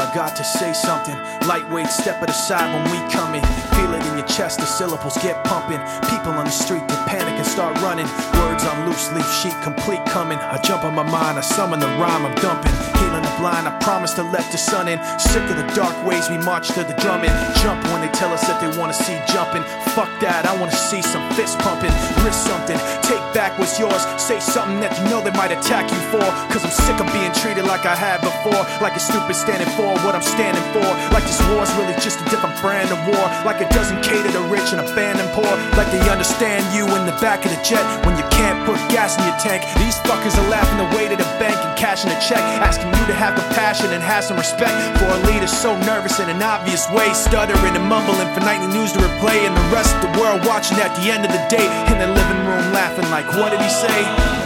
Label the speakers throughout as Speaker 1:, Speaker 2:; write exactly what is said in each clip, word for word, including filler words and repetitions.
Speaker 1: I got to say something. Lightweight, step it aside when we come in. Feel it in your chest, the syllables get pumping. People on the street, they panic and start running. Words on loose leaf sheet, complete coming. I jump on my mind, I summon the rhyme I'm dumping. Healing the blind, I promise to let the sun in. Sick of the dark ways, we march to the drumming. Jump when they tell us that they wanna see jumping. Fuck that, I wanna see some fist pumping. Risk something, take back what's yours. Say something that you know they might attack you for. Cause I'm sick of being treated like I had before. Like a stupid standing for what I'm standing for. Like this war's really just a different brand of war. Like it doesn't cater to rich and abandon poor. Like they understand you in the back of the jet when you can't put gas in your tank. These fuckers are laughing away to the bank and cashing a check, asking you to have compassion and have some respect for a leader so nervous in an obvious way, stuttering and mumbling for nightly news to replay, and the rest of the world watching at the end of the day in their living room laughing like, what did he say?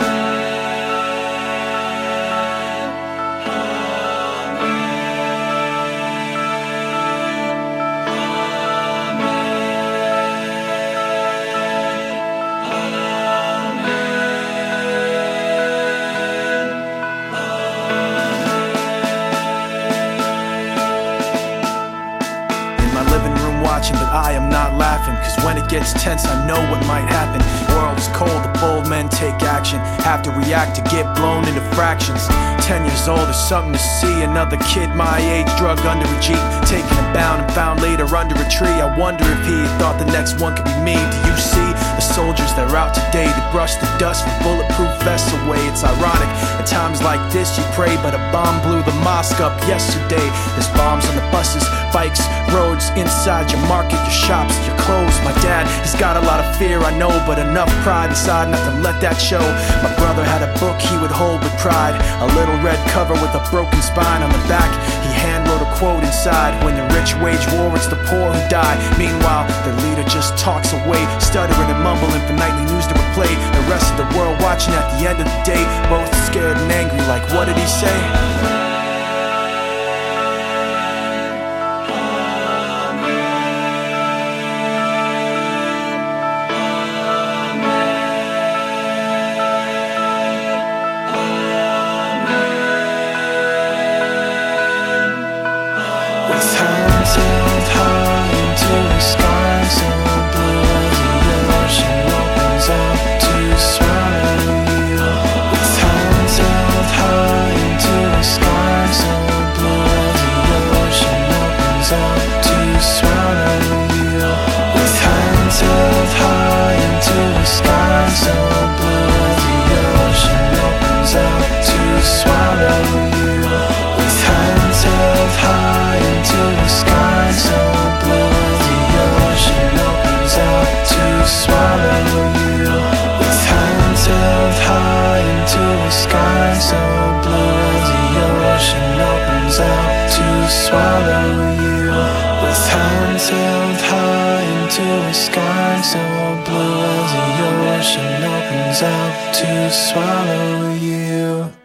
Speaker 1: Living room watching, but I am not laughing. Cause when it gets tense, I know what might happen. World is cold, the bold men take action. Have to react to get blown into fractions. Ten years old is something to see. Another kid my age drugged under a Jeep, taken and bound and found later under a tree. I wonder if he thought the next one could be me. Do you see the soldiers that are out today to brush the dust from bulletproof vests away? It's ironic, at times like this you pray, but a bomb blew the mosque up yesterday. There's bombs on the buses, bikes, roads, inside your market, your shops, your clothes. My dad, he's got a lot of fear, I know, but enough pride inside not to let that show. My brother had a book he would hold with pride, a little red cover with a broken spine on the back. He hand wrote a quote inside: when the rich wage war, it's the poor who die. Meanwhile, the leader just talks away, stuttering and mumbling for nightly news to replay. The rest of the world watching at the end of the day, both scared and angry like, what did he say?
Speaker 2: With hands held high into the sky so blue, the ocean opens up to swallow you. With hands held high into the sky so blue, the ocean opens up to swallow you. With hands held high into the sky so blue, the ocean opens up to swallow you. With hands held high into the sky so blue, the ocean opens up to swallow you. With hands held high into the sky so blue, the ocean opens up to swallow you. With hands held high into the sky so blue, the ocean opens up to swallow you.